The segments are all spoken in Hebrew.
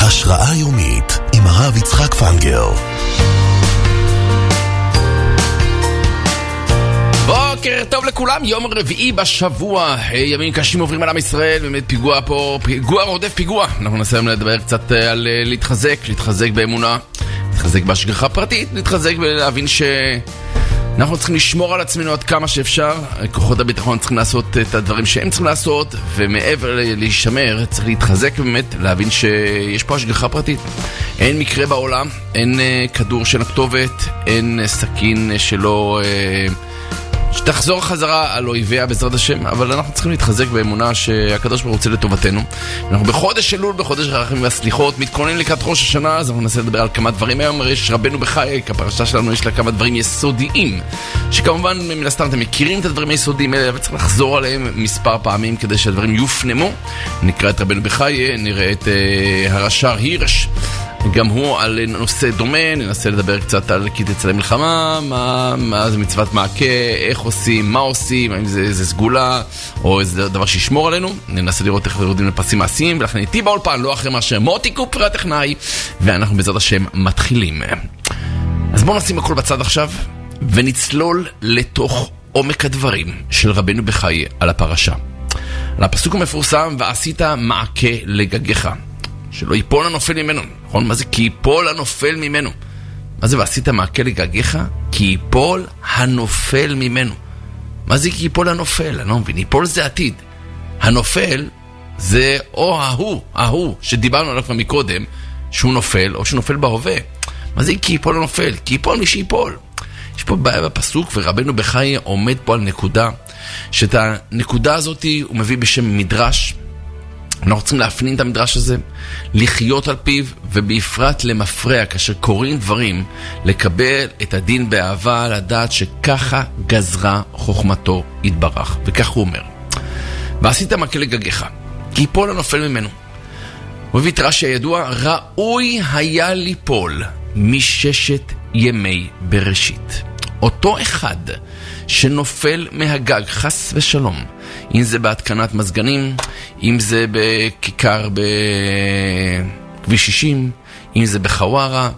השראה יומית עם הרב יצחק פנגר. בוקר טוב לכולם, יום רביעי בשבוע, ימים קשים עוברים על עם ישראל, באמת פיגוע פה, פיגוע רודף פיגוע. אנחנו ננסה לדבר קצת על להתחזק באמונה, להתחזק בהשגחה פרטית, להתחזק ולהבין שאנחנו צריכים לשמור על עצמנו עד כמה שאפשר. כוחות הביטחון צריכים לעשות את הדברים שהם צריכים לעשות, ומעבר להישמר צריך להתחזק באמת, להבין שיש פה השגחה פרטית. אין מקרה בעולם, אין כדור של הכתובת, אין סכין שלא שתחזור חזרה על אויביה בעזרת השם, אבל אנחנו צריכים להתחזק באמונה שהקדוש ברוך הוא רוצה לטובתנו. אנחנו בחודש אלול, בחודש הרחמים והסליחות, מתכוננים לקראת ראש השנה, אז אנחנו ננסה לדבר על כמה דברים. היום יש רבנו בחיי, הפרשה שלנו יש לה כמה דברים יסודיים, שכמובן מן הסתם אתם מכירים את הדברים היסודיים האלה, אבל צריך לחזור עליהם מספר פעמים כדי שהדברים יופנמו. נקרא את רבנו בחיי, נראה את הרש"ר הירש, גם הוא על נושא דומה, ננסה לדבר קצת על כי תצא למלחמה, מה זה מצוות מעקה, איך עושים, מה עושים, האם זה סגולה או איזה דבר שישמור עלינו. ננסה לראות איך יורדים לפסים מעשיים, ולכן איתי באולפן, לא אחרי מה שמוטי קופר הטכנאי, ואנחנו בעזרת השם מתחילים. אז בואו נשים הכל בצד עכשיו ונצלול לתוך עומק הדברים של רבנו בחיי על הפרשה, על הפסוק המפורסם, ועשית מעקה לגגך שלא ייפול הנופל ממנו. נכון? מה זה כי ייפול הנופל ממנו? מה זה ועשית מעקה לגגך? כי ייפול הנופל ממנו. מה זה כי ייפול הנופל? אני לא מבין. ייפול זה עתיד. הנופל זה או ההוא שדיברנו עליו מקודם, שהוא נופל או שנופל בהווה. מה זה כי ייפול הנופל? כי ייפול מי שיפול. יש פה בעיה בפסוק, ורבנו בחיי עומד פה על נקודה, שאת הנקודה הזאת הוא מביא בשם מדרש. אנחנו צריכים להפנין את המדרש הזה, לחיות על פיו, ובפרט למפרע, כאשר קוראים דברים, לקבל את הדין באהבה, לדעת שככה גזרה חוכמתו יתברך. וכך הוא אומר, ועשית מעקה לגגך, כי ייפול הנופל ממנו. הוא מביא את רש"י הידוע, ראוי היה ליפול מששת ימי בראשית. אותו אחד שנופל מהגג, חס ושלום, אם זה בהתקנת מזגנים, אם זה בכיכר בכביש 60, אם זה בחווארה,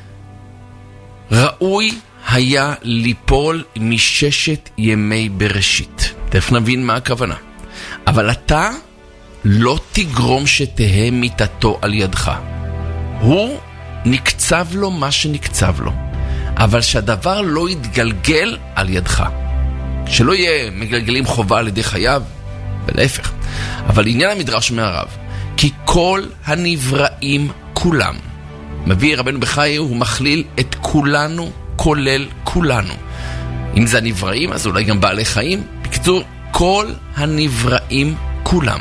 ראוי היה ליפול מששת ימי בראשית. תכף נבין מה הכוונה. אבל אתה לא תגרום שתהא מיתתו על ידך. הוא נקצב לו מה שנקצב לו, אבל שהדבר לא יתגלגל על ידך, שלא יהיה מגלגלים חובה על ידי חייו, ולהפך. אבל עניין המדרש מהרב, כי כל הנבראים כולם, מביא רבנו בחיי, הוא מכליל את כולנו, כולל כולנו. אם זה הנבראים, אז אולי גם בעלי חיים. בקיצור, כל הנבראים כולם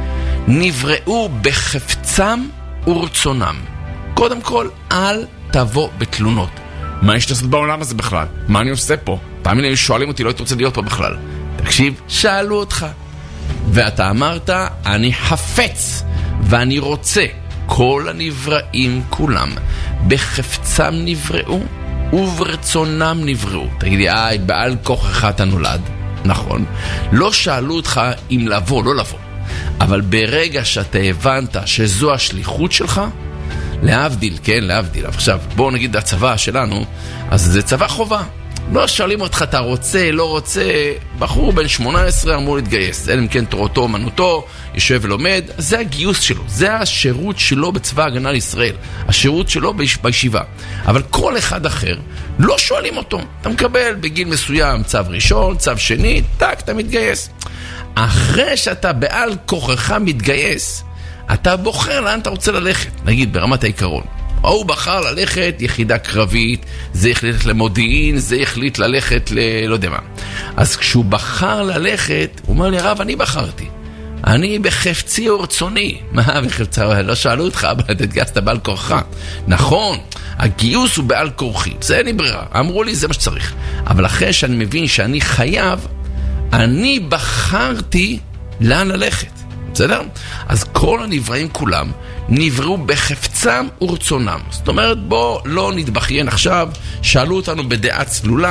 נבראו בחפצם ורצונם. קודם כל, אל תבוא בתלונות. מה יש לעשות בעולם הזה בכלל? מה אני עושה פה? פעמים הם שואלים אותי, לא הייתי רוצה להיות פה בכלל. תקשיב, שאלו אותך, ואתה אמרת, אני חפץ ואני רוצה. כל הנבראים כולם בחפצם נבראו וברצונם נבראו. תגידי, בעל כוחך אתה נולד. נכון, לא שאלו אותך אם לבוא, לא לבוא, אבל ברגע שאתה הבנת שזו השליחות שלך, להבדיל, כן, להבדיל. עכשיו, בואו נגיד הצבא שלנו, אז זה צבא חובה. לא שואלים אותך, אתה רוצה, לא רוצה. בחור בן 18 אמור להתגייס, אלא אם כן תורתו, אמנותו, יושב ולומד, זה הגיוס שלו, זה השירות שלו בצבא הגנה לישראל, השירות שלו בישיבה. אבל כל אחד אחר, לא שואלים אותו. אתה מקבל בגיל מסוים צו ראשון, צו שני, טק, אתה מתגייס. אחרי שאתה בעל כוחך מתגייס, אתה בוחר לאן אתה רוצה ללכת, נגיד ברמת העיקרון. הוא בחר ללכת יחידה קרבית, זה החליט למודיעין, זה החליט ללכת לא יודע מה. אז כשהוא בחר ללכת, הוא אומר לי, הרב, אני בחרתי. אני בחפצי ורצוני. מה בחפצי? לא שאלו אותך, אבל אתה התגייסת בעל כורחה. נכון, הגיוס הוא בעל כורחי, זה אין לי ברירה. אמרו לי, זה מה שצריך. אבל אחרי שאני מבין שאני חייב, אני בחרתי לאן ללכת. בסדר? אז כל הנבראים כולם נבראו בחפצם ורצונם. זאת אומרת, בוא לא נתבכיין עכשיו, שאלו אותנו בדעה צלולה,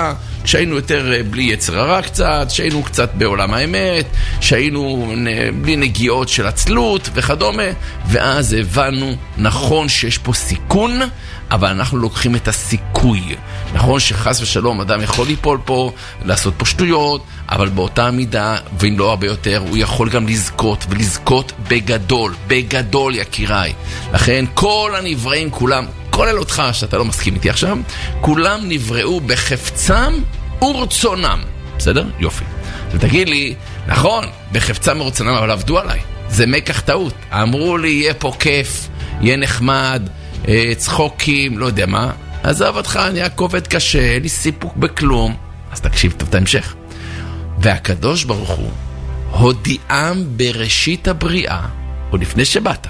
כשהיינו יותר בלי יצר הרע קצת, שהיינו קצת בעולם האמת, שהיינו בלי נגיעות של עצלות וכדומה, ואז הבנו, נכון שיש פה סיכון, אבל אנחנו לוקחים את הסיכוי. נכון שחס ושלום אדם יכול ליפול פה, לעשות פה שטויות, אבל באותה מידה, ואם לא הרבה יותר, הוא יכול גם לזכות, ולזכות בגדול, בגדול יקיריי. לכן כל הנבראים כולם, כולל אותך שאתה לא מסכים איתי עכשיו, כולם נבראו בחפצם ורצונם. בסדר? יופי. ותגיד לי, נכון, בחפצם ורצונם, אבל עבדו עליי. זה מקח טעות. אמרו לי, יהיה פה כיף, יהיה נחמד, צחוקים, לא יודע מה. עזוב אותך, אני עובד קשה, אין לי סיפוק בכלום. אז תקשיב טוב את ההמשך. והקדוש ברוך הוא הודיעם בראשית הבריאה, או לפני שבאת,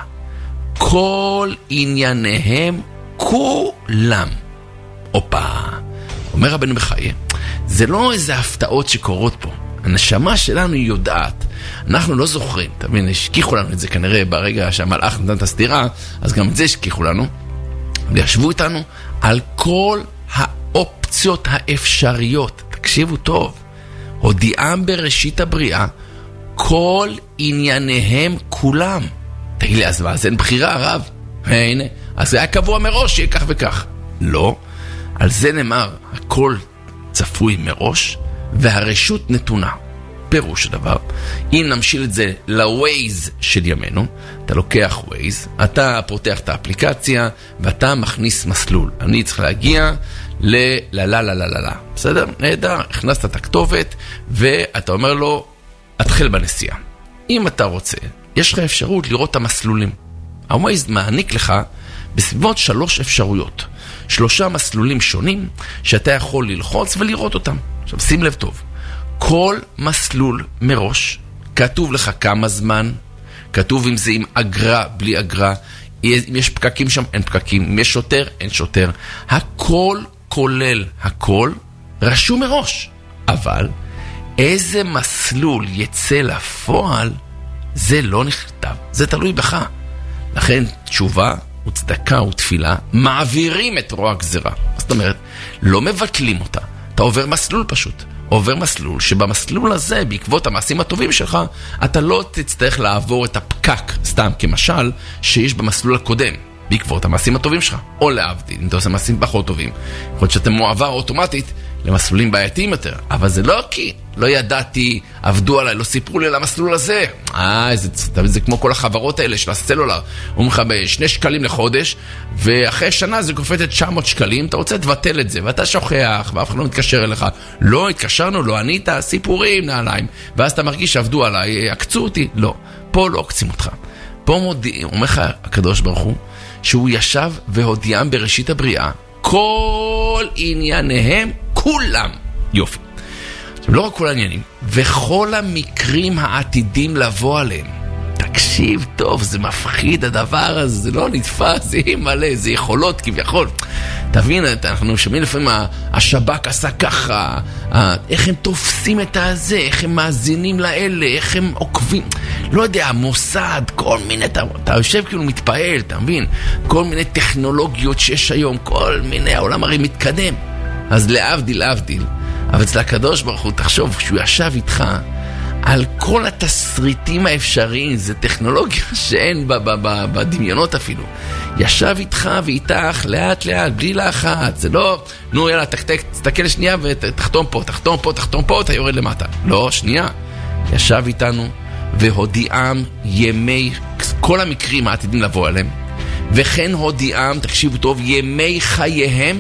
כל ענייניהם כולם. אופה, אומר רבנו בחיי, זה לא איזה הפתעות שקורות פה. הנשמה שלנו היא יודעת. אנחנו לא זוכרים, תבין, השכיחו לנו את זה כנראה ברגע שהמלאך נתן את הסתירה, אז גם את זה השכיחו לנו. וישבו איתנו על כל האופציות האפשריות. תקשיבו טוב. הודיעם בראשית הבריאה, כל ענייניהם כולם. תגיד לי, אז אין בחירה, הרב? הנה, אז זה היה קבוע מראש, שיהיה כך וכך. לא, על זה נאמר, הכל צפוי מראש, והרשות נתונה. פירוש הדבר, אם נמשיל את זה לווייז של ימינו, אתה לוקח ווייז, אתה פותח את האפליקציה, ואתה מכניס מסלול. אני צריך להגיע ל-לה. בסדר? נהדר, הכנסת את הכתובת, ואתה אומר לו, התחיל בנסיעה. אם אתה רוצה, יש לך אפשרות לראות את המסלולים. הווייז מעניק לך בסביבות 3 אפשרויות. 3 מסלולים שונים, שאתה יכול ללחוץ ולראות אותם. עכשיו, שים לב טוב. כל מסלול מראש, כתוב לך כמה זמן, כתוב אם זה עם אגרה, בלי אגרה, אם יש פקקים שם, אין פקקים, אם יש שוטר, אין שוטר. הכל כולל הכל רשום מראש. אבל איזה מסלול יצא לפועל, זה לא נכתב. זה תלוי בך. לכן תשובה וצדקה ותפילה מעבירים את רוע הגזרה. זאת אומרת, לא מבטלים אותה. אתה עובר מסלול פשוט. עובר מסלול שבמסלול הזה, בעקבות המעשים הטובים שלך, אתה לא תצטרך לעבור את הפקק, סתם כמשל, שיש במסלול הקודם, בעקבות המעשים הטובים שלך. או להבדיל, אם אתה עושה מעשים פחות טובים. יכול להיות שאתה מועבר אוטומטית למסלולים בעייתיים יותר. אבל זה לא כי לא ידעתי, עבדו עליי, לא סיפרו לי על המסלול הזה. זה כמו כל החברות האלה של הסלולר. אומרים לך ב2 שקלים לחודש, ואחרי שנה זה קופצת 900 שקלים, אתה רוצה לבטל את זה, ואתה שוכח, ואף אחד לא מתקשר אליך. לא התקשרנו, לא ענית, סיפורים נעליים. ואז אתה מרגיש שעבדו עליי, עקצו אותי. לא, פה לא עקצים אותך. פה אומר לך הקדוש ברוך הוא, שהוא ישב והודיעם בראשית הבריאה, כל ענייניהם כולם. יופי. עכשיו, לא רק כל העניינים, וכל המקרים העתידים לבוא עליהם. תקשיב טוב, זה מפחיד הדבר הזה, זה לא נתפס, זה מלא, זה יכולות כביכול. תבין, אנחנו שומעים לפעמים, השב"כ עשה ככה, איך הם תופסים את הזה, איך הם מאזינים לאלה, איך הם עוקבים, לא יודע, המוסד, כל מיני, אתה יושב כאילו מתפעל, אתה מבין? כל מיני טכנולוגיות שיש היום, כל מיני, העולם הרי מתקדם. אז להבדיל, אבל אצל הקדוש ברוך הוא, תחשוב, כשהוא ישב איתך, על כל התסריטים האפשריים, זה טכנולוגיה שאין בדמיונות אפילו. ישב איתך ואיתך לאט לאט, בלי לחץ, זה לא, נו יאללה, תסתכל שנייה ותחתום פה, אתה יורד למטה. לא, שנייה. ישב איתנו והודיעם ימי, כל המקרים העתידים לבוא עליהם, וכן הודיעם, תקשיבו טוב, ימי חייהם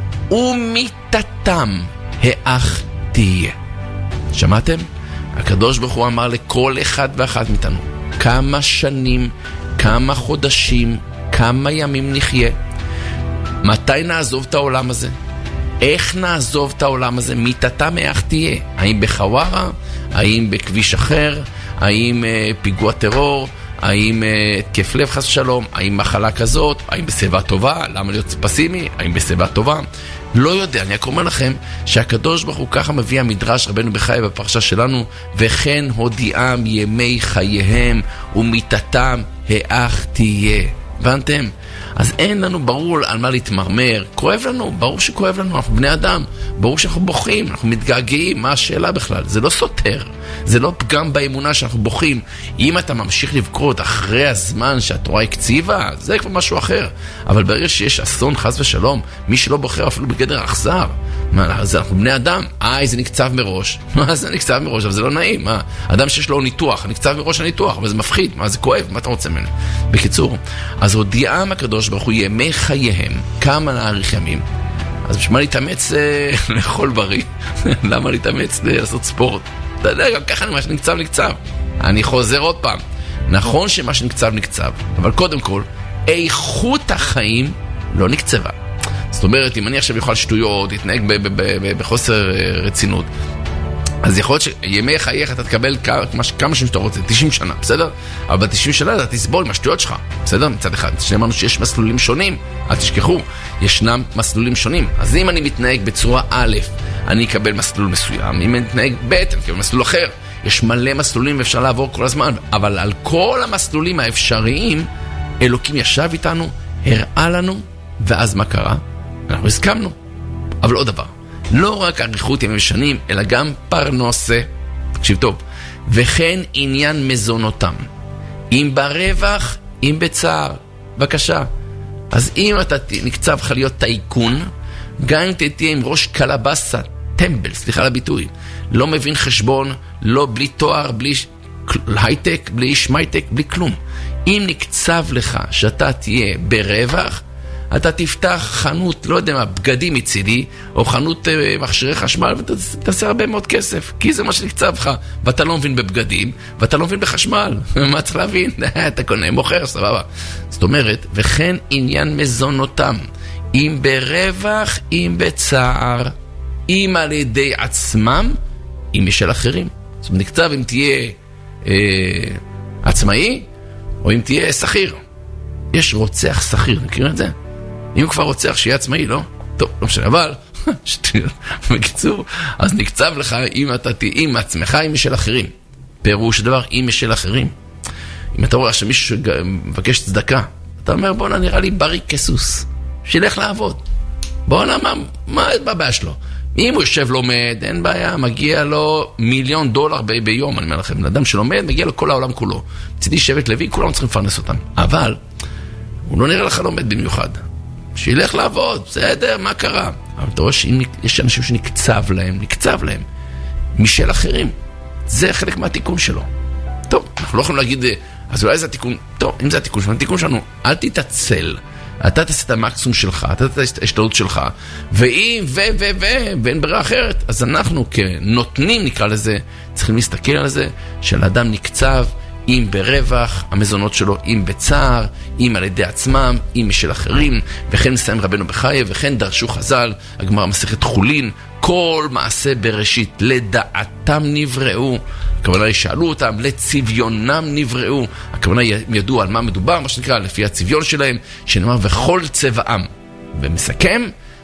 ומיתתם האח תהיה. שמעתם? הקדוש ברוך הוא אמר לכל אחד ואחת מאיתנו, כמה שנים, כמה חודשים, כמה ימים נחיה. מתי נעזוב את העולם הזה? איך נעזוב את העולם הזה? מיתתם האח תהיה. האם בחווארה? האם בכביש אחר? האם פיגוע טרור? האם התקף לב חס ושלום? האם מחלה כזאת? האם בשיבה טובה? למה להיות פסימי? האם בשיבה טובה? לא יודע, אני רק אומר לכם שהקדוש ברוך הוא ככה מביא המדרש רבנו בחיי בפרשה שלנו, וכן הודיעם ימי חייהם ומיתתם האח תהיה. הבנתם? אז אין לנו ברור על מה להתמרמר. כואב לנו, ברור שכואב לנו, אנחנו בני אדם. ברור שאנחנו בוכים, אנחנו מתגעגעים. מה השאלה בכלל? זה לא סותר. זה לא פגם באמונה שאנחנו בוכים. אם אתה ממשיך לבכות אחרי הזמן שהתורה הקציבה, זה כבר משהו אחר. אבל ברגע שיש אסון, חס ושלום, מי שלא בוחר אפילו בגדר אכזר. אז אנחנו בני אדם. זה נקצב מראש. מה זה נקצב מראש? אבל זה לא נעים. אדם שיש לו ניתוח, נקצב מראש הניתוח, אבל זה מפחיד. זה כואב, מה אתה רוצה ממנו? בקיצור, אז הודיעם הקדוש ברוך הוא ימי חייהם, כמה להאריך ימים. אז בשביל מה להתאמץ לאכול בריא? למה להתאמץ לעשות ספורט? אתה יודע, גם ככה מה שנקצב נקצב. אני חוזר עוד פעם. נכון שמה שנקצב נקצב, אבל קודם כל, איכות החיים לא נקצבה. זאת אומרת, אם אני עכשיו יוכל שטויות, יתנהג בחוסר רצינות, אז יכול להיות שימי חייך אתה תקבל כמה שאתה רוצה, 90 שנה, בסדר? אבל ב-90 שנה אתה תסבול עם השטויות שלך, בסדר? מצד אחד, שנאמרנו שיש מסלולים שונים, אל תשכחו, ישנם מסלולים שונים. אז אם אני מתנהג בצורה א', אני אקבל מסלול מסוים, אם אני מתנהג ב', אני אקבל מסלול אחר. יש מלא מסלולים ואפשר לעבור כל הזמן, אבל על כל המסלולים האפשריים, אלוקים ישב איתנו, הראה לנו, ואז מה קרה? אנחנו הסכמנו. אבל עוד דבר, לא רק אריכות ימים ושנים, אלא גם פרנסה, תקשיב טוב, וכן עניין מזונותם, אם ברווח, אם בצער. בבקשה. אז אם אתה נקצב לך להיות טייקון, גם אם תהיה עם ראש קלבסה, טמבל, סליחה לביטוי, לא מבין חשבון, לא בלי תואר, בלי הייטק, בלי שמייטק, בלי כלום. אם נקצב לך שאתה תהיה ברווח, אתה תפתח חנות, לא יודע מה, בגדים מצידי, או חנות מכשירי חשמל, ותעשה הרבה מאוד כסף, כי זה מה שנקצב לך, ואתה לא מבין בבגדים, ואתה לא מבין בחשמל. מה צריך להבין? אתה קונה, מוכר, סבבה. זאת אומרת, וכן עניין מזונותם, אם ברווח, אם בצער, אם על ידי עצמם, אם משל אחרים. זאת אומרת, נקצב אם תהיה עצמאי, או אם תהיה שכיר. יש רוצח שכיר, מכירים את זה? אם הוא כבר רוצח שיהיה עצמאי, לא? טוב, לא משנה, אבל בקיצור, אז נקצב לך אם אתה תהיה עם עצמך, אם משל אחרים. פירוש דבר, אם משל אחרים. אם אתה רואה שמישהו מבקש צדקה, אתה אומר, בוא נראה לי בריא כסוס, שילך לעבוד. בוא נראה, מה הבעיה שלו? אם הוא יושב לומד, אין בעיה, מגיע לו $1,000,000 ביום, אני אומר לכם, לאדם שלומד, מגיע לו כל העולם כולו. מצידי שבט לוי, כולם צריכים לפרנס אותם. אבל, הוא לא נראה לך לומד במיוחד. שילך לעבוד, בסדר, מה קרה? אבל אתה רואה שיש אנשים שנקצב להם, משל אחרים. זה חלק מהתיקון שלו. טוב, אנחנו לא יכולים להגיד, אז אולי זה התיקון, טוב, אם זה התיקון שלנו, התיקון שלנו, אל תתעצל. אתה תעשה את המקסימום שלך, אתה תעשה את ההשתדלות שלך, ואם, ואין ברירה אחרת, אז אנחנו כנותנים, נקרא לזה, צריכים להסתכל על זה, שלאדם נקצב, אם ברווח, המזונות שלו, אם בצער, אם על ידי עצמם, אם משל אחרים, וכן מסיים רבנו בחיי, וכן דרשו חז"ל, הגמרא מסכת חולין, כל מעשה בראשית, לדעתם נבראו, הכוונה ישאלו אותם, לצביונם נבראו, הכוונה ידעו על מה מדובר, מה שנקרא, לפי הצביון שלהם, שנאמר, וכל צבעם, ומסכם,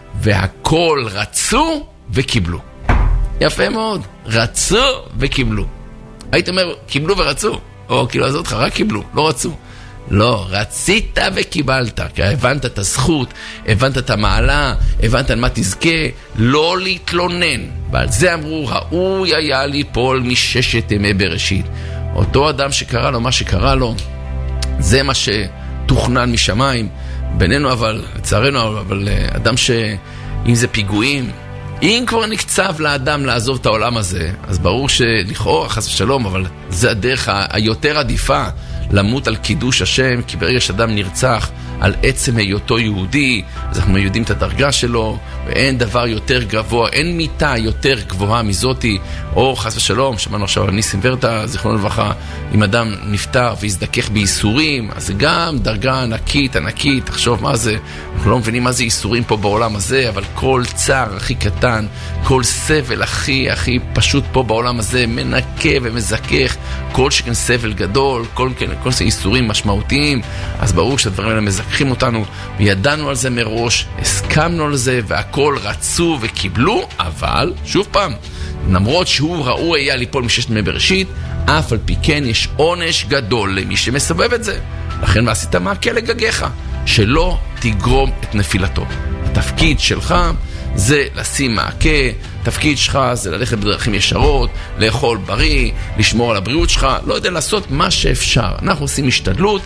והכל רצו וקיבלו. יפה מאוד, רצו וקיבלו. היית אומר, קיבלו ורצו, או כאילו עזוב אותך, רק קיבלו, לא רצו. לא, רצית וקיבלת, כי הבנת את הזכות, הבנת את המעלה, הבנת על מה תזכה, לא להתלונן. ועל זה אמרו, ראוי היה ליפול מששת ימי בראשית. אותו אדם שקרא לו מה שקרא לו, זה מה שתוכנן משמיים, בינינו אבל, לצערנו, אבל אדם שאם זה פיגועים, אם כבר נקצב לאדם לעזוב את העולם הזה, אז ברור שלכאורה חס ושלום, אבל זה הדרך היותר עדיפה, למות על קידוש השם, כי ברגע שאדם נרצח על עצם היותו יהודי, אז אנחנו יודעים את הדרגה שלו, ואין דבר יותר גבוה, אין מיטה יותר גבוהה מזאתי, או חס ושלום, שמענו עכשיו על ניסים ורטה, זיכרונו לברכה, אם אדם נפטר והזדכך בייסורים, אז זה גם דרגה ענקית, תחשוב מה זה, אנחנו לא מבינים מה זה ייסורים פה בעולם הזה, אבל כל צער הכי קטן, כל סבל הכי פשוט פה בעולם הזה, מנקה ומזכך, כל שכן סבל גדול, כל זה ייסורים משמעותיים, אז ברור שהדברים האלה מזכחים אותנו, וידענו על זה מראש, הסכמנו על זה, והכל רצו וקיבלו, אבל, שוב פעם, למרות שהוא ראוי היה ליפול מששת ימי בראשית, אף על פי כן יש עונש גדול למי שמסובב את זה. לכן ועשית מעקה לגגיך, שלא תגרום את נפילתו. התפקיד שלך זה לשים מעקה, תפקיד שלך זה ללכת בדרכים ישרות, לאכול בריא, לשמור על הבריאות שלך, לא יודע, לעשות מה שאפשר. אנחנו עושים השתדלות,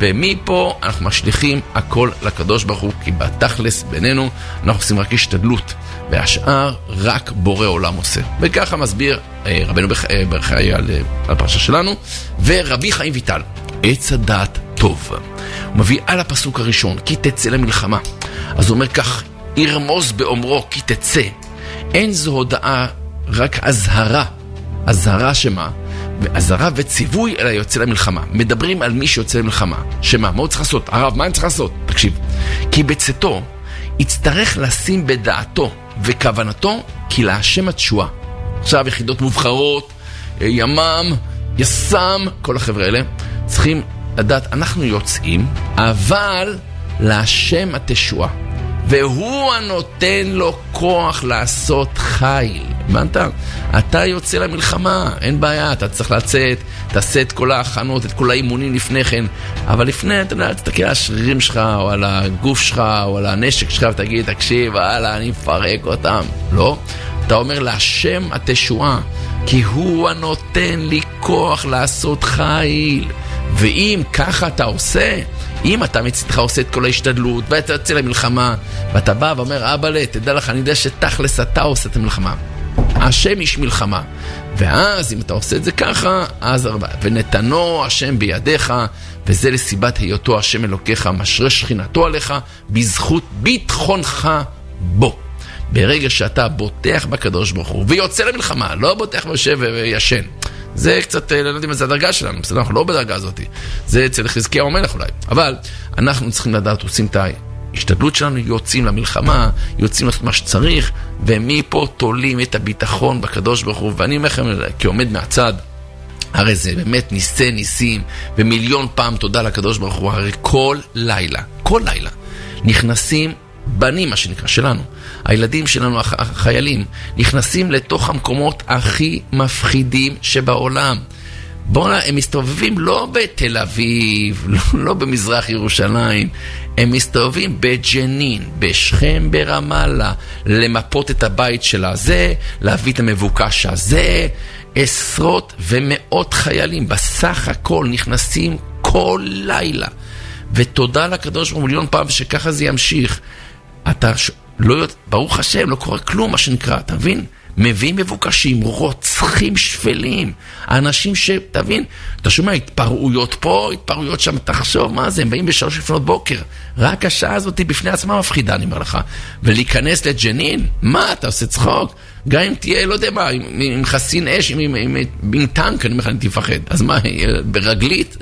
ומפה אנחנו משליכים הכל לקדוש ברוך הוא, כי בתכלס בינינו אנחנו עושים רק השתדלות, והשאר רק בורא עולם עושה. וככה מסביר רבנו בחיי על הפרשה שלנו, ורבי חיים ויטל, עץ הדעת טוב. הוא מביא על הפסוק הראשון, כי תצא למלחמה. אז הוא אומר כך, ירמוז באומרו כי תצא. אין זו הודעה, רק הזהרה. הזהרה שמה? הזהרה וציווי אלא יוצא למלחמה. מדברים על מי שיוצא למלחמה. שמה? מה הוא צריך לעשות? הרב, מה אני צריך לעשות? תקשיב. כי בצאתו יצטרך לשים בדעתו וכוונתו כי להשם התשועה. עכשיו יחידות מובחרות, ימם, יסם, כל החבר'ה האלה צריכים לדעת, אנחנו יוצאים, אבל להשם התשועה. והוא הנותן לו כוח לעשות חיל. הבנת? אתה יוצא למלחמה, אין בעיה, אתה צריך לצאת, תעשה את כל ההכנות, את כל האימונים לפני כן, אבל לפני, אתה יודע, תסתכל על השרירים שלך, או על הגוף שלך, או על הנשק שלך, ותגיד, תקשיב, הלאה, אני מפרק אותם. לא? אתה אומר להשם התשועה, כי הוא הנותן לי כוח לעשות חיל. ואם ככה אתה עושה, אם אתה מצדך עושה את כל ההשתדלות, ואתה יוצא למלחמה, ואתה בא ואומר, אבא, תדע לך, אני יודע שתכלס אתה עושה את המלחמה. השם איש מלחמה. ואז אם אתה עושה את זה ככה, אז ונתנו השם בידיך, וזה לסיבת היותו השם אלוקיך, משרה שכינתו עליך, בזכות ביטחונך בו. ברגע שאתה בוטח בקדוש ברוך הוא, ויוצא למלחמה, לא בוטח ויושב וישן. זה קצת, לא יודעים מה זה הדרגה שלנו, בסדר, אנחנו לא בדרגה הזאת. זה אצל חזקיהו המלך אולי. אבל אנחנו צריכים לדעת, עושים את ההשתדלות שלנו, יוצאים למלחמה, יוצאים לעשות מה שצריך, ומפה תולים את הביטחון בקדוש ברוך הוא. ואני אומר לכם, כעומד מהצד, הרי זה באמת ניסי ניסים, ומיליון פעם תודה לקדוש ברוך הוא, הרי כל לילה, נכנסים בנים, מה שנקרא, שלנו. הילדים שלנו, החיילים, נכנסים לתוך המקומות הכי מפחידים שבעולם. הם מסתובבים לא בתל אביב, לא במזרח ירושלים, הם מסתובבים בג'נין, בשכם, ברמאללה, למפות את הבית של הזה, להביא את המבוקש הזה, עשרות ומאות חיילים, בסך הכל נכנסים כל לילה. ותודה לקדוש ברוך הוא מיליון פעם שככה זה ימשיך. אתה לא, ברוך השם, לא קורה כלום, מה שנקרא, אתה מבין? מביאים מבוקשים, רוצחים שפלים, אנשים תבין, אתה שומע, התפרעויות פה, התפרעויות שם, תחשוב מה זה, הם באים ב3 לפנות בוקר, רק השעה הזאת בפני עצמה מפחידה, אני אומר לך, ולהיכנס לג'נין, מה, אתה עושה צחוק? גם אם תהיה, לא יודע מה, עם חסין אש, עם טנק, אני אומר לך, אני תפחד, אז מה, ברגלית,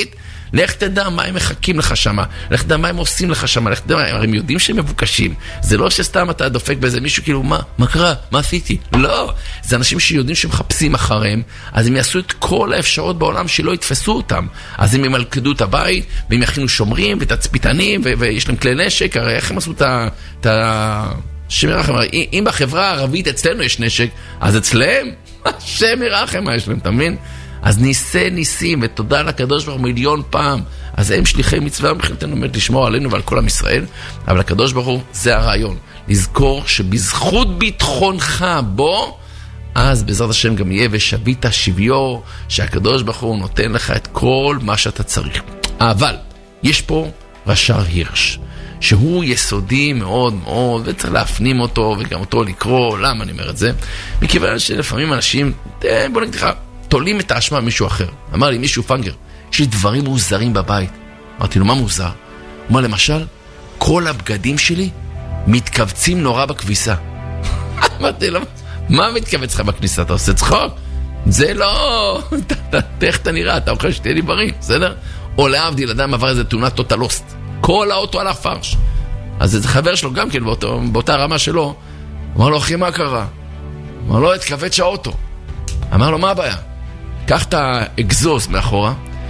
לך תדע מה הם מחכים לך שם, לך תדע מה הם עושים לך שם, לך תדע, הם יודעים שהם מבוקשים. זה לא שסתם אתה דופק באיזה מישהו, כאילו, מה קרה? מה עשיתי? לא. זה אנשים שיודעים שמחפשים אחריהם, אז הם יעשו את כל האפשרות בעולם שלא יתפסו אותם. אז הם ימלכדו את הבית, והם יכינו שומרים ותצפיתנים, ויש להם כלי נשק, הרי איך הם עשו את שמרחם? אם בחברה הערבית אצלנו יש נשק, אז אצלם, שמרחם מה יש להם, אתה מבין? אז ניסים, ותודה לקדוש ברוך הוא מיליון פעם. אז הם שליחי מצווה, מבחינתנו באמת לשמור עלינו ועל כל עם ישראל, אבל הקדוש ברוך הוא, זה הרעיון. לזכור שבזכות ביטחונך בו, אז בעזרת השם גם יהיה ושבית שביו, שהקדוש ברוך הוא נותן לך את כל מה שאתה צריך. אבל, יש פה רש"ר הירש, שהוא יסודי מאוד מאוד, וצריך להפנים אותו, וגם אותו לקרוא. למה אני אומר את זה? מכיוון שלפעמים אנשים, בוא נגיד לך, תולים את האשמה מישהו אחר. אמר לי מישהו, פנגר, יש לי דברים מוזרים בבית. אמרתי לו, מה מוזר? הוא אומר, למשל, כל הבגדים שלי מתכווצים נורא בכביסה. אמרתי לו, מה מתכווץ לך בכניסה? אתה עושה צחוק? זה לא... איך אתה נראה? אתה אוכל שתהיה לי בריא, בסדר? או להבדיל, אדם עבר איזה תאונת טוטלוסט. כל האוטו הלך פרש. אז איזה חבר שלו גם כן, באותה רמה שלו, אמר לו, אחי, מה קרה? אמר לו, התכווץ האוטו. אמר לו, מה הבעיה? קח את האגזוז מאחורה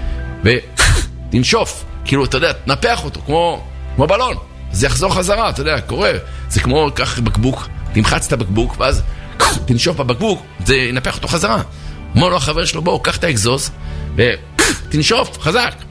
ותנשוף, כאילו, אתה יודע, תנפח אותו כמו בלון, זה יחזור חזרה, אתה יודע, קורה, זה כמו, קח בקבוק, תמחץ את הבקבוק ואז תנשוף בבקבוק, זה ינפח אותו חזרה. אמר לו החבר שלו, בואו, קח את האגזוז ותנשוף חזק.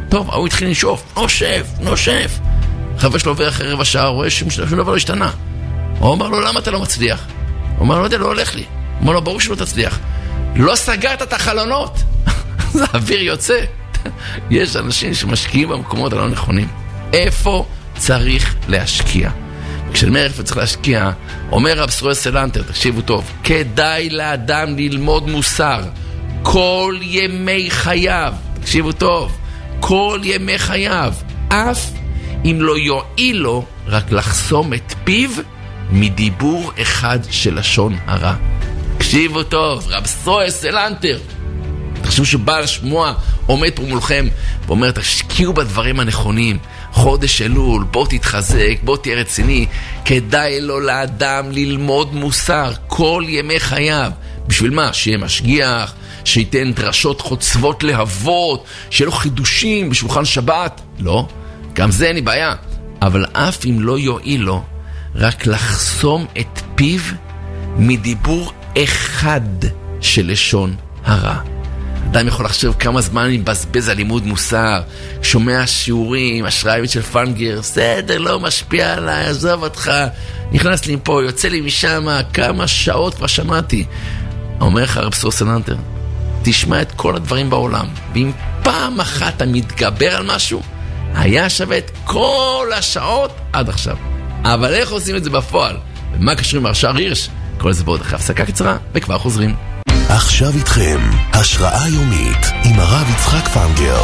טוב, הוא התחיל לנשוף, נושף. חבר שלו עובר אחרי רבע שעה, רואה שום דבר לא השתנה. הוא אומר לו, למה אתה לא מצליח? הוא אומר, לא יודע, לא הולך לי. הוא אומר לו, ברור שלא תצליח. לא סגרת את החלונות. זה אוויר יוצא. יש אנשים שמשקיעים במקומות הלא נכונים. איפה צריך להשקיע? כשאני אומר איפה צריך להשקיע, אומר רב ישראל סלנטר, תקשיבו טוב, כדאי לאדם ללמוד מוסר כל ימי חייו. תקשיבו טוב, כל ימי חייו, אף אם לא יועיל לו רק לחסום את פיו מדיבור אחד של לשון הרע. תקשיבו טוב, רב ישראל סלנטר, תחשבו שבעל שמוע עומד פה מולכם ואומר, תשקיעו בדברים הנכונים, חודש אלול, בוא תתחזק, בוא תהיה רציני. כדאי לו לאדם ללמוד מוסר כל ימי חייו. בשביל מה? שיהיה משגיח, שייתן דרשות חוצבות להבות, שיהיה לו חידושים בשולחן שבת. לא, גם זה אין לי בעיה. אבל אף אם לא יועיל לו, רק לחסום את פיו מדיבור אחד של לשון הרע. אדם יכול לחשוב כמה זמן אני מבזבז על לימוד מוסר, שומע שיעורים, השראה של פנגר, בסדר, לא משפיע עליי, עזוב אותך, נכנס לי פה, יוצא לי משם, כמה שעות כבר שמעתי. אומר לך רב ישראל סלנטר, תשמע את כל הדברים בעולם, ואם פעם אחת אתה מתגבר על משהו, היה שווה את כל השעות עד עכשיו. אבל איך עושים את זה בפועל? ומה קשרים מהרש"ר הירש? כל זה בעוד אחרי הפסקה קצרה, וכבר חוזרים. עכשיו איתכם, השראה יומית עם הרב יצחק פנגר.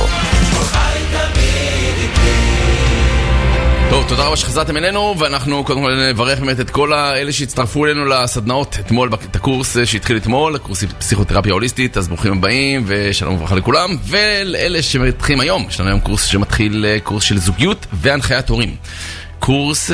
טוב, תודה רבה שחזרתם אלינו, ואנחנו קודם כל נברך באמת את כל האלה שהצטרפו אלינו לסדנאות אתמול, את הקורס שהתחיל אתמול, הקורס פסיכותרפיה הוליסטית, אז ברוכים הבאים ושלום וברכה לכולם, ולאלה שמתחילים היום, יש לנו היום קורס שמתחיל, קורס של זוגיות והנחיית הורים. קורס,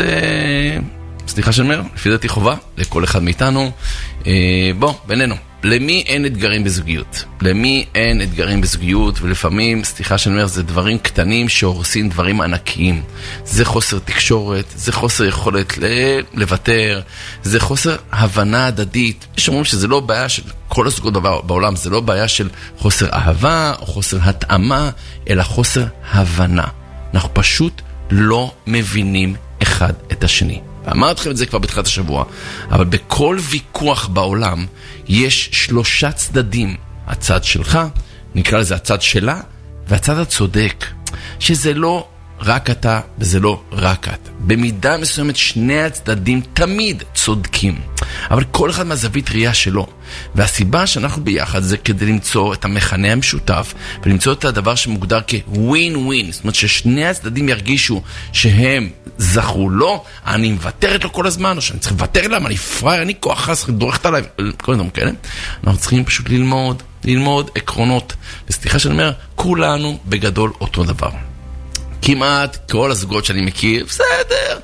סליחה שאני אומר, לפי דעתי חובה לכל אחד מאיתנו. בוא, בינינו, למי אין אתגרים בזוגיות? למי אין אתגרים בזוגיות? ולפעמים, סליחה שאני אומר, זה דברים קטנים שהורסים דברים ענקיים. זה חוסר תקשורת, זה חוסר יכולת לוותר, זה חוסר הבנה הדדית. יש אומרים שזה לא בעיה של כל הזוגות בעולם, זה לא בעיה של חוסר אהבה או חוסר התאמה, אלא חוסר הבנה. אנחנו פשוט לא מבינים אחד את השני. ואמרתי לכם את זה כבר בתחילת השבוע, אבל בכל ויכוח בעולם יש 3 צדדים. הצד שלך, נקרא לזה הצד שלה, והצד הצודק, שזה לא רק אתה וזה לא רק את. במידה מסוימת שני הצדדים תמיד צודקים, אבל כל אחד מהזווית ראייה שלו. והסיבה שאנחנו ביחד זה כדי למצוא את המכנה המשותף ולמצוא את הדבר שמוגדר כווין-ווין. זאת אומרת ששני הצדדים ירגישו שהם זכרו לו, אני מוותרת לו כל הזמן, או שאני צריך לוותר להם, אני פראי, אני כוח חס, דורכת עליי, כל הדברים כאלה. אנחנו צריכים פשוט ללמוד עקרונות. וסליחה שאני אומר, כולנו בגדול אותו דבר. כמעט כל הזוגות שאני מכיר, בסדר,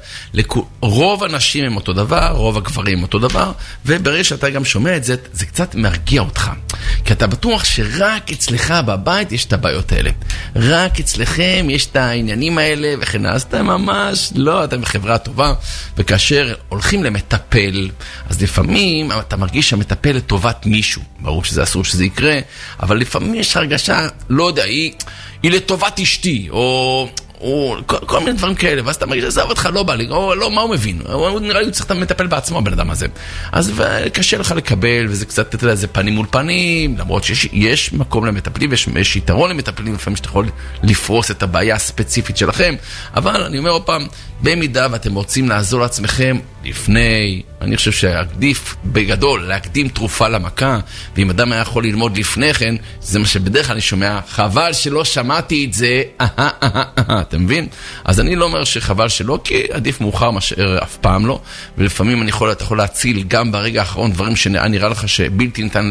רוב הנשים הם אותו דבר, רוב הגברים אותו דבר, וברגע שאתה גם שומע את זה, זה קצת מרגיע אותך. כי אתה בטוח שרק אצלך בבית יש את הבעיות האלה. רק אצלכם יש את העניינים האלה, וכן אז אתה ממש, לא, אתה בחברה טובה, וכאשר הולכים למטפל, אז לפעמים אתה מרגיש שהמטפל לטובת מישהו. ברור שזה אסור שזה יקרה, אבל לפעמים יש הרגשה, לא יודע, היא לטובת אשתי, או כל מיני דברים כאלה, ואז אתה מרגיש, עזוב אותך, לא בא לי, או לא, מה הוא מבין? הוא נראה לי, הוא צריך לטפל בעצמו, הבן אדם הזה. אז קשה לך לקבל, וזה קצת, אתה יודע, זה פנים מול פנים, למרות שיש מקום למטפלים, יש יתרון למטפלים, לפעמים שאתה יכול לפרוס את הבעיה הספציפית שלכם, אבל אני אומר עוד פעם, במידה ואתם רוצים לעזור לעצמכם לפני, אני חושב שעדיף בגדול להקדים תרופה למכה, ואם אדם היה יכול ללמוד לפני כן, זה מה שבדרך כלל אני שומע, חבל שלא שמעתי את זה, אתה מבין? אז אני לא אומר שחבל שלא, כי עדיף מאוחר מאשר אף פעם לא, ולפעמים אתה יכול להציל גם ברגע האחרון דברים שנראה לך שבלתי ניתן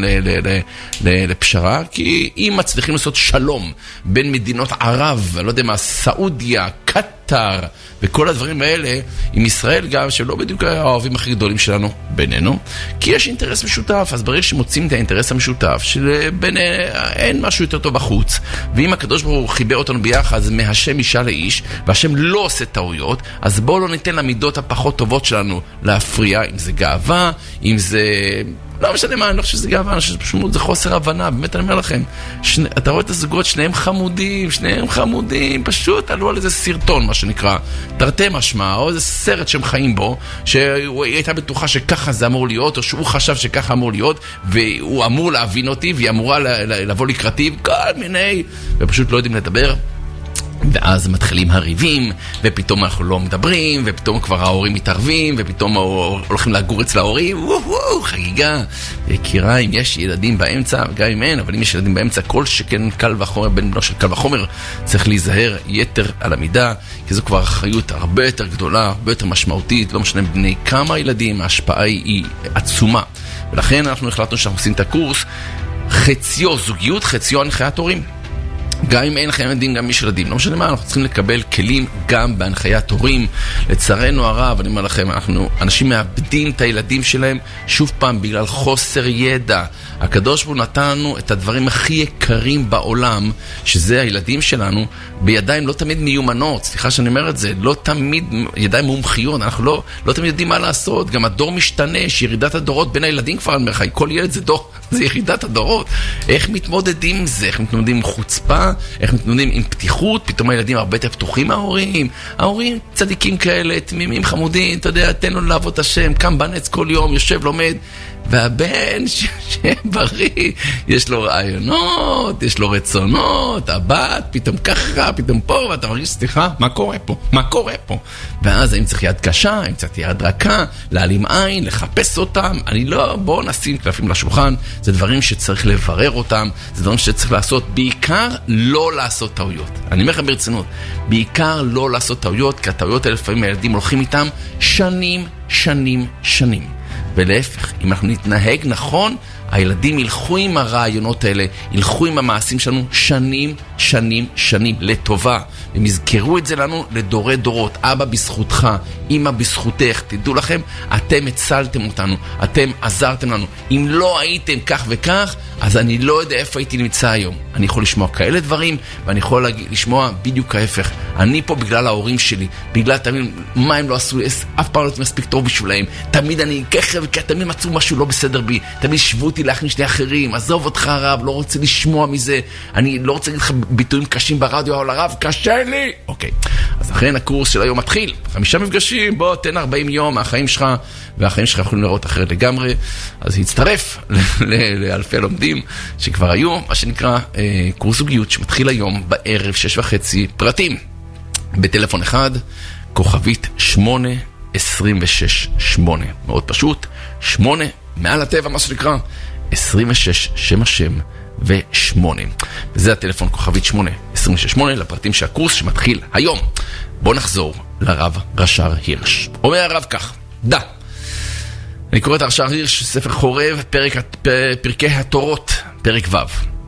לפשרה, כי אם מצליחים לעשות שלום בין מדינות ערב, לא יודע מה, סעודיה, קטר, וכל הדברים האלה, עם ישראל גם, שלא בדיוק האוהבים הכי גדולים שלנו בינינו, כי יש אינטרס משותף, אז ברגע שמוצאים את האינטרס המשותף, אין משהו יותר טוב בחוץ, ואם הקדוש ברוך הוא חיבר אותנו ביחד, זה מהשם אישה לאיש, והשם לא עושה טעויות, אז בואו לא ניתן למידות הפחות טובות שלנו להפריע, אם זה גאווה, אם זה לא משנה מה, אני לא חושב שזה גאווה, אני חושב שפשוט זה חוסר הבנה, באמת אני אומר לכם, אתה רואה את הזוגות, שניהם חמודים, פשוט עלו על איזה סרטון, מה שנקרא, תרתי משמע, או איזה סרט שהם חיים בו, שהיא הייתה בטוחה שככה זה אמור להיות, או שהוא חשב שככה אמור להיות, והוא אמור להבין אותי, והיא אמורה לבוא לקראתי, כל מיני, ופשוט לא יודעים לדבר. ואז מתחילים הריבים, ופתאום אנחנו לא מדברים, ופתאום כבר ההורים מתערבים, ופתאום הולכים לגור אצל ההורים, חגיגה. יקירה, אם יש ילדים באמצע, גם אם אין, אבל אם יש ילדים באמצע, כל שכן קל וחומר, בן בנו של קל וחומר, צריך להיזהר יתר על המידה, כי זו כבר אחריות הרבה יותר גדולה, הרבה יותר משמעותית, לא משנה בני כמה ילדים, ההשפעה היא עצומה. ולכן אנחנו החלטנו שאנחנו עושים את הקורס, חציו זוגיות, חציו הנחיית הורים. גם אם אין חיים ילדים, גם יש ילדים. לא משנה מה, אנחנו צריכים לקבל כלים גם בהנחיית הורים. לצערנו הרב, אני אומר לכם, אנשים מאבדים את הילדים שלהם שוב פעם בגלל חוסר ידע. הקדוש ברוך הוא נתן לנו את הדברים הכי יקרים בעולם, שזה הילדים שלנו, בידיים לא תמיד מיומנות. סליחה שאני אומר את זה, לא תמיד ידיים מומחיות, אנחנו לא תמיד יודעים מה לעשות. גם הדור משתנה, שירידת הדורות בין הילדים כבר על מרחי. כל ילד זה דור, זה ירידת הדורות. איך מתמודדים עם זה? איך מתמודדים עם חוצפה? איך מתמודדים עם פתיחות? פתאום הילדים הרבה יותר פתוחים מההורים. ההורים צדיקים כאלה, תמימים חמודים, אתה יודע, תן לו לעבוד את השם, קם בנץ כל יום, יושב, לומד. והבן שבריא, יש לו רעיונות, יש לו רצונות, הבת, פתאום ככה, פתאום פה, ואתה מרגיש, סליחה, מה קורה פה? ואז האם צריך יד קשה, האם צריך יד רכה, להעלים עין, לחפש אותם, בואו נשים קלפים לשולחן, זה דברים שצריך לברר אותם, זה דברים שצריך לעשות, בעיקר לא לעשות טעויות. אני אומר לכם ברצינות, בעיקר לא לעשות טעויות, כי הטעויות האלה לפעמים הילדים הולכים איתם שנים. ולהפך, אם אנחנו נתנהג נכון, הילדים ילכו עם הרעיונות האלה, ילכו עם המעשים שלנו שנים, לטובה. הם יזכרו את זה לנו לדורי דורות. אבא בזכותך, אמא בזכותך, תדעו לכם, אתם הצלתם אותנו, אתם עזרתם לנו. אם לא הייתם כך וכך, אז אני לא יודע איפה הייתי נמצא היום. אני יכול לשמוע כאלה דברים, ואני יכול לשמוע בדיוק ההפך. אני פה בגלל ההורים שלי, בגלל תמיד, מה הם לא עשו, אף פעם לא הייתי מספיק טוב בשבילהם. תמיד אני ככה וככה, תמיד מצאו משהו לא בסדר בי, תמיד שבותי להכניס שני אחרים, עזוב אותך הרב, לא רוצה לשמוע מזה, אני לא רוצה להגיד לך ביטויים קשים ברדיו, אבל הרב, קשה לי. אוקיי, אז אחרי הקורס של היום מתחיל, 5 מפגשים, בוא תן 40 יום מהחיים שלך, והחיים שלך יכולים לראות אחרת לגמרי, אז הצטרף לאלפי לומדים שכבר היו, מה שנקרא קורס זוגיות שמתחיל היום בערב 6:30, פרטים בטלפון 1, כוכבית 8268, מאוד פשוט, 8 מעל הטבע, מה שנקרא 26 שם השם ו8, וזה הטלפון כוכבית 8268 לפרטים של הקורס שמתחיל היום. בוא נחזור לרב רשר הירש. אומר הרב כך, אני קורא את הרשר הירש, ספר חורב, פרקי התורות, פרק ו',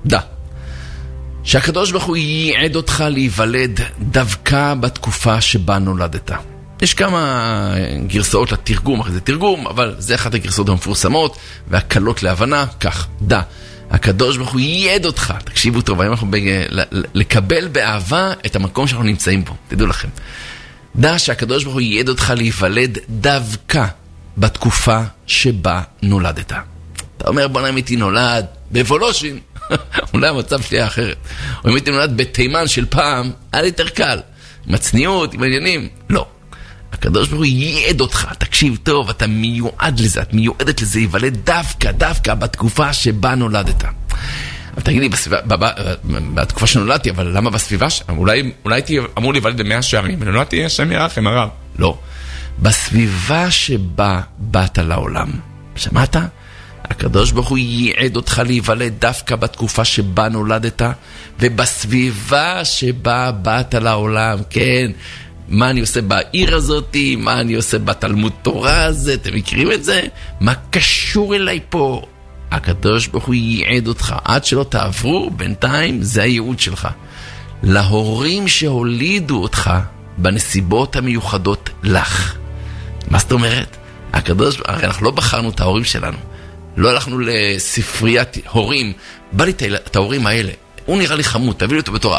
שהקדוש ברוך הוא ייעד אותך להיוולד דווקא בתקופה שבה נולדת. יש כמה גרסאות לתרגום, אחרי זה תרגום, אבל זה אחת הגרסאות המפורסמות והקלות להבנה. כך, הקדוש ברוך הוא ייעד אותך, תקשיבו טוב, היום אנחנו לקבל באהבה את המקום שאנחנו נמצאים בו, תדעו לכם. שהקדוש ברוך הוא ייעד אותך להיוולד דווקא בתקופה שבה נולדת. אתה אומר, בוא נאמר איתי נולד בוולושין, אולי המצב שלי אחרת. או אם הייתי נולד בתימן של פעם, היה לי יותר קל. עם הצניעות, עם העניינים, לא. הקדוש ברוך הוא ייעד אותך, תקשיב טוב, אתה מיועד לזה, את מיועדת לזה, ייוולד דווקא בתקופה שבה נולדת. אבל תגיד לי, בתקופה שנולדתי, אבל למה בסביבה? אולי הייתי אמור להיוולד ב100 שערים, ונולדתי השם ירחם הרב. לא. בסביבה שבה באת לעולם. שמעת? הקדוש ברוך הוא ייעד אותך להיוולד דווקא בתקופה שבה נולדת, ובסביבה שבה באת לעולם, כן. מה אני עושה בעיר הזאת, מה אני עושה בתלמוד תורה הזה, אתם מכירים את זה? מה קשור אליי פה? הקדוש ברוך הוא ייעד אותך, עד שלא תעברו, בינתיים זה הייעוד שלך. להורים שהולידו אותך בנסיבות המיוחדות לך. מה זאת אומרת? הרי אנחנו לא בחרנו את ההורים שלנו, לא הלכנו לספריית הורים, בא לי את ההורים האלה, הוא נראה לי חמוד, תביא לי אותו בתור אבא.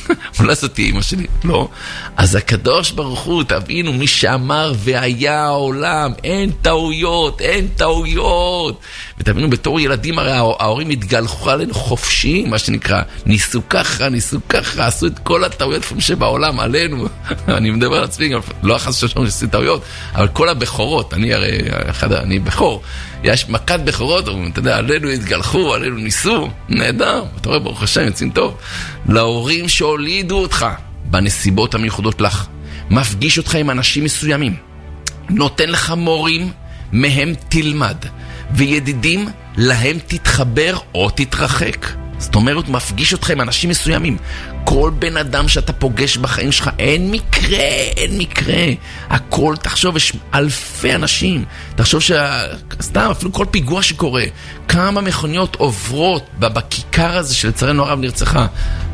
אולי זאת תהיה אמא שלי, לא. אז הקדוש ברוך הוא, תבינו, מי שאמר והיה העולם, אין טעויות, אין טעויות. ותבינו, בתור ילדים הרי ההורים התגלחו עלינו חופשי, מה שנקרא, ניסו ככה, עשו את כל הטעויות שבעולם עלינו. אני מדבר על עצמי, לא אחת ששום שעשו טעויות, אבל כל הבכורות, אני בכור, יש מכת בכורות, אתה יודע, עלינו התגלחו, עלינו ניסו, נהדר, אתה רואה, ברוך השם, יוצאים טוב. להורים שהולידו אותך בנסיבות המיוחדות לך, מפגיש אותך עם אנשים מסוימים, נותן לך מורים, מהם תלמד, וידידים, להם תתחבר או תתרחק. זאת אומרת, מפגיש אותך עם אנשים מסוימים. כל בן אדם שאתה פוגש בחיים שלך, אין מקרה. הכל, תחשוב, יש אלפי אנשים. תחשוב סתם, אפילו כל פיגוע שקורה, כמה מכוניות עוברות בכיכר הזה שלצערנו הרב נרצחה.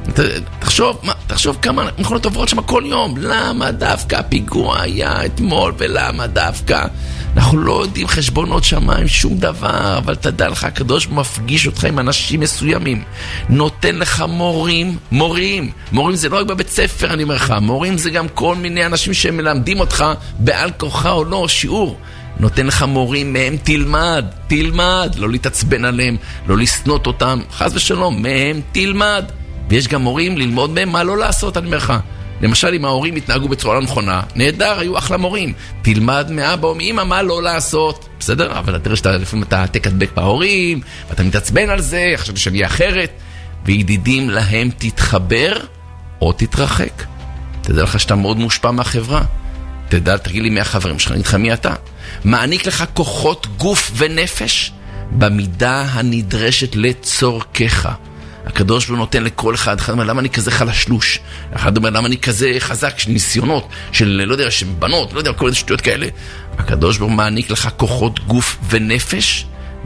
תחשוב כמה מכוניות עוברות שם כל יום. למה דווקא הפיגוע היה אתמול, ולמה דווקא? אנחנו לא יודעים חשבונות שמיים, שום דבר, אבל תדע לך, הקדוש מפגיש אותך עם אנשים מסוימים, נותן לך מורים זה לא רק בבית ספר, אני אומר לך, מורים זה גם כל מיני אנשים שמלמדים אותך בעל כוחה או לא, שיעור. נותן לך מורים, מהם תלמד, לא להתעצבן עליהם, לא לסנות אותם, חס ושלום, מהם תלמד. ויש גם מורים ללמוד מהם מה לא לעשות, אני אומר לך. למשל, אם ההורים התנהגו בצורה לא נכונה, נהדר, היו אחלה מורים. תלמד מאבא או מאמא מה לא לעשות. בסדר? אבל תראה שאתה לפעמים אתה תקדבק בהורים, ואתה מתעצבן על זה, חשבתי שאני אהיה אחרת. וידידים להם תתחבר או תתרחק. תדע לך שאתה מאוד מושפע מהחברה. תגיד לי מי החברים שלך, נתך מי אתה. מעניק לך כוחות גוף ונפש במידה הנדרשת לצורכך. הקדוש הוא נותן לכל אחד אומר, למה אני כזה חלשלוש? אחד אומר, למה אני כזה חזק של ניסיונות, של לא יודע, של בנות, לא יודע, כל איזה שטויות כאלה. הקדוש הוא מעניק לך כוחות גוף ונפש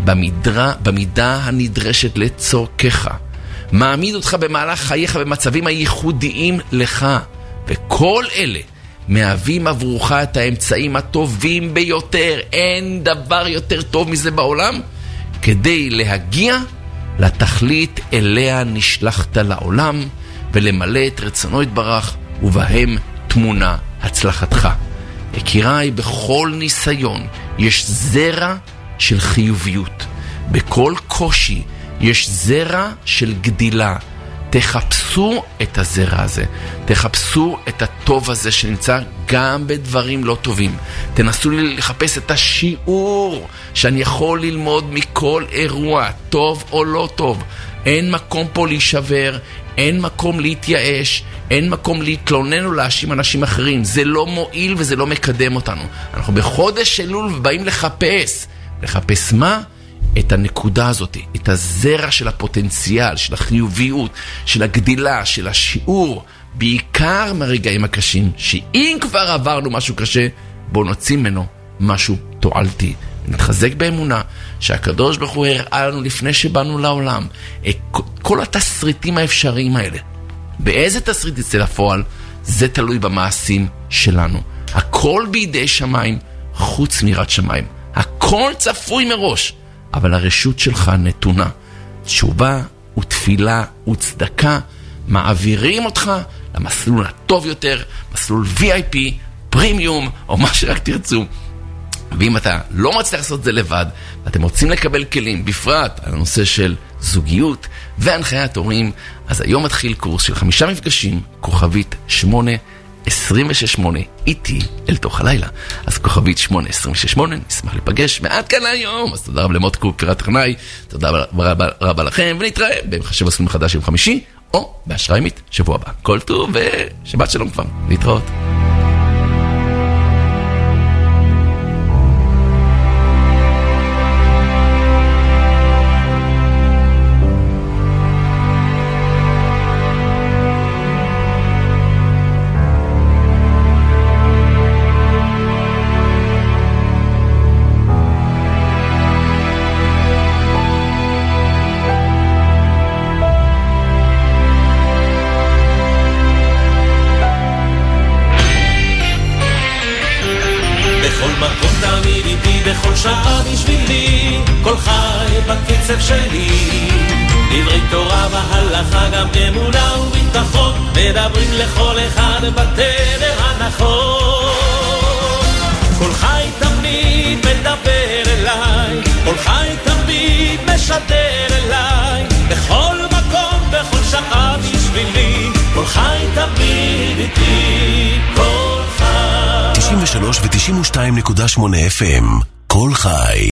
במידה הנדרשת לצורכך. מעמיד אותך במהלך חייך במצבים הייחודיים לך. וכל אלה מהווים עבורך את האמצעים הטובים ביותר. אין דבר יותר טוב מזה בעולם כדי להגיע לתכלית אליה נשלחת לעולם ולמלא את רצונו יתברך ובהם תמונה הצלחתך. יקיריי, בכל ניסיון יש זרע של חיוביות. בכל קושי יש זרע של גדילה. תחפשו את הזרע הזה, תחפשו את הטוב הזה שנמצא גם בדברים לא טובים. תנסו לחפש את השיעור שאני יכול ללמוד מכל אירוע, טוב או לא טוב. אין מקום פה להישבר, אין מקום להתייאש, אין מקום להתלונן או להאשים אנשים אחרים. זה לא מועיל וזה לא מקדם אותנו. אנחנו בחודש אלול ובאים לחפש מה? את הנקודה הזאת, את הזרע של הפוטנציאל, של החיוביות, של הגדילה, של השיעור, בעיקר מהרגעים הקשים, שאם כבר עברנו משהו קשה, בואו נוציא ממנו משהו תועלתי. נתחזק באמונה שהקדוש ברוך הוא הראה לנו לפני שבאנו לעולם את כל התסריטים האפשריים האלה. באיזה תסריט יצא לפועל? זה תלוי במעשים שלנו. הכל בידי שמיים, חוץ מיראת שמיים. הכל צפוי מראש. אבל הרשות שלך נתונה. תשובה ותפילה וצדקה מעבירים אותך למסלול הטוב יותר, מסלול VIP, פרימיום, או מה שרק תרצו. ואם אתה לא מצליח לעשות זה לבד, ואתם רוצים לקבל כלים, בפרט על הנושא של זוגיות והנחיית הורים, אז היום מתחיל קורס של 5 מפגשים, כוכבית 8268, איתי אל תוך הלילה. אז כוכבית 8268, נשמח לפגש מעט כאן היום. אז תודה רבה למות קופירת טכנאי, תודה רבה לכם, ונתראה במחשב מסלול מחדש יום חמישי, או בהשראה ימית שבוע הבא. כל טוב ושבת שלום כבר, להתראות. שלי דברי תורה והלכה גם אמונה וביטחון מדברים לכל אחד בתדר הנכון. כל חי תמיד מדבר אליי, כל חי תמיד משדר אליי, בכל מקום, בכל שעה בשבילי, כל חי תמיד איתי, כל חי. 93 ו-92.8 FM, כל חי.